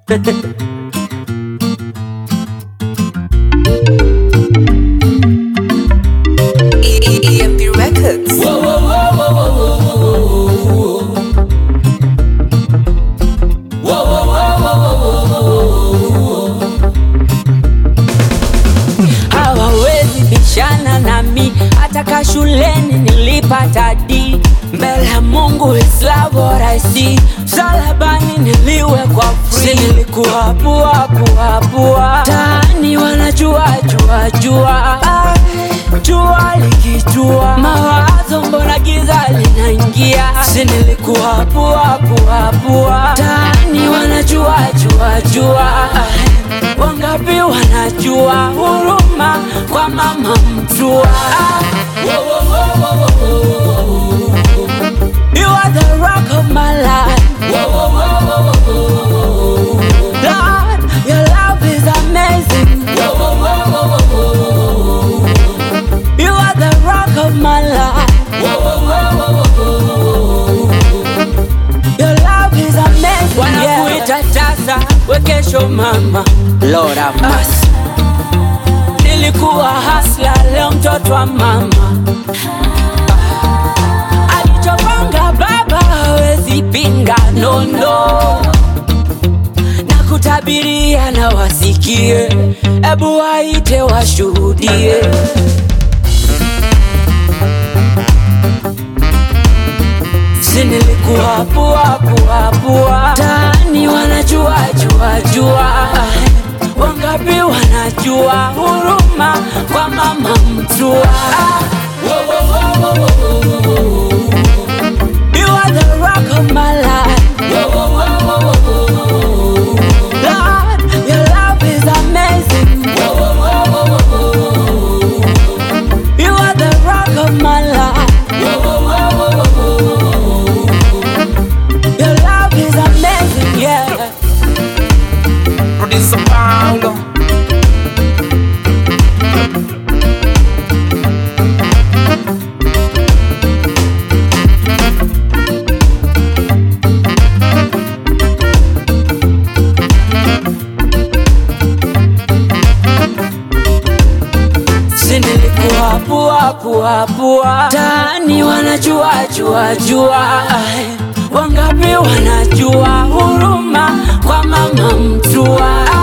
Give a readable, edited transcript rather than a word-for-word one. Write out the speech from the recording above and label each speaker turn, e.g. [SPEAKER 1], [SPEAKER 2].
[SPEAKER 1] EMP Records.
[SPEAKER 2] Hawawezi bishana nami, hata shuleni nilipata D. Mbele ya Mungu is love what I see. Msalabani niliwekwa free. Si nilikuwa pua tani wanajua jua jua likitua, mawazo mbona giza linaingia. Si nilikuwa pua tani wanajua jua wangapi wanajua huruma kwa mama mtua. You are the rock of my life. Lord, your love is amazing. You are the rock of my life. Your love is amazing. Wanakuita tasa, wekesho mama. Lord have mercy. Nilikuwa hustler, leo mtoto wa mama. Alichopanga baba hawezi pinga, no. Nakutabiria na wasikie, ebu waite washuhudie. Si nilikuwa pua tani wanajua jua wangapi wanajua huruma kwa mama mtua. You are the rock of my life. Lord, your love is amazing. You are the rock of my life. Your love is amazing, yeah.
[SPEAKER 3] Producer Paulo.
[SPEAKER 2] Si nilikuwa pua tani wanajua jua wangapi wanajua huruma kwa mama mtua.